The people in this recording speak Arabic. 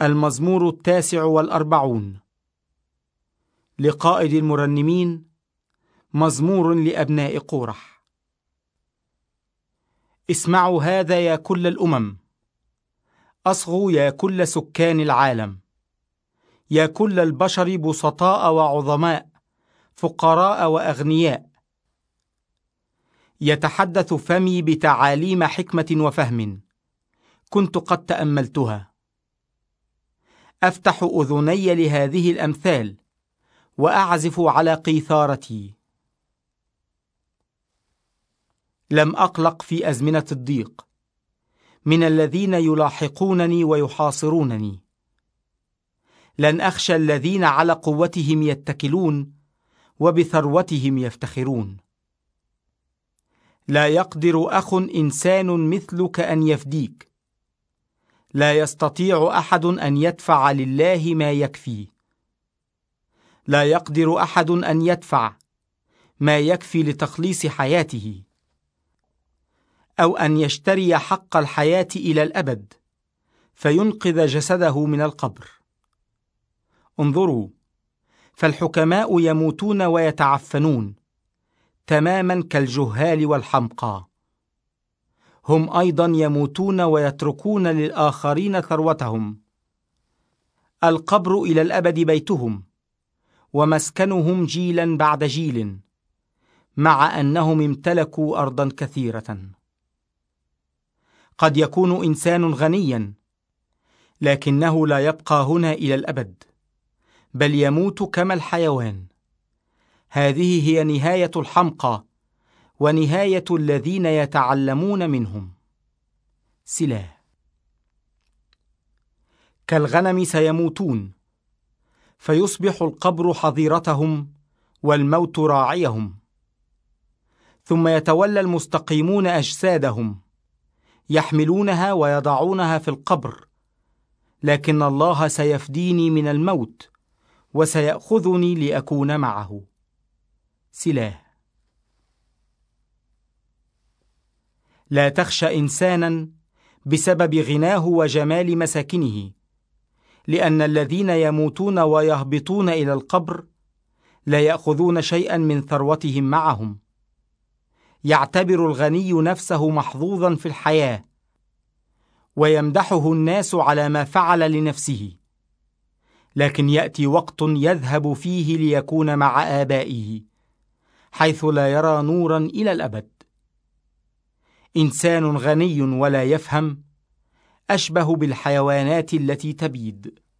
المزمور 49 لقائد المرنمين، مزمور لأبناء قورح. اسمعوا هذا يا كل الأمم، أصغوا يا كل سكان العالم، يا كل البشر بسطاء وعظماء، فقراء وأغنياء. يتحدث فمي بتعاليم حكمة وفهم، كنت قد تأملتها. أفتح أذني لهذه الأمثال، وأعزف على قيثارتي. لم أقلق في أزمنة الضيق من الذين يلاحقونني ويحاصرونني. لن أخشى الذين على قوتهم يتكلون وبثروتهم يفتخرون. لا يقدر أخ إنسان مثلك أن يفديك، لا يستطيع أحد أن يدفع لله ما يكفي. لا يقدر أحد أن يدفع ما يكفي لتخليص حياته، أو أن يشتري حق الحياة إلى الأبد فينقذ جسده من القبر. انظروا، فالحكماء يموتون ويتعفنون تماما كالجهال والحمقى. هم أيضا يموتون ويتركون للآخرين ثروتهم. القبر إلى الأبد بيتهم، ومسكنهم جيلا بعد جيل، مع أنهم امتلكوا أرضا كثيرة. قد يكون إنسان غنيا، لكنه لا يبقى هنا إلى الأبد، بل يموت كما الحيوان. هذه هي نهاية الحمقى ونهاية الذين يتعلمون منهم. سلاه. كالغنم سيموتون، فيصبح القبر حظيرتهم والموت راعيهم. ثم يتولى المستقيمون أجسادهم، يحملونها ويضعونها في القبر، لكن الله سيفديني من الموت وسيأخذني لأكون معه. سلاه. لا تخشى إنسانا بسبب غناه وجمال مساكنه، لأن الذين يموتون ويهبطون إلى القبر لا يأخذون شيئا من ثروتهم معهم. يعتبر الغني نفسه محظوظا في الحياة، ويمدحه الناس على ما فعل لنفسه، لكن يأتي وقت يذهب فيه ليكون مع آبائه، حيث لا يرى نورا إلى الأبد. إنسان غني ولا يفهم أشبه بالحيوانات التي تبيد.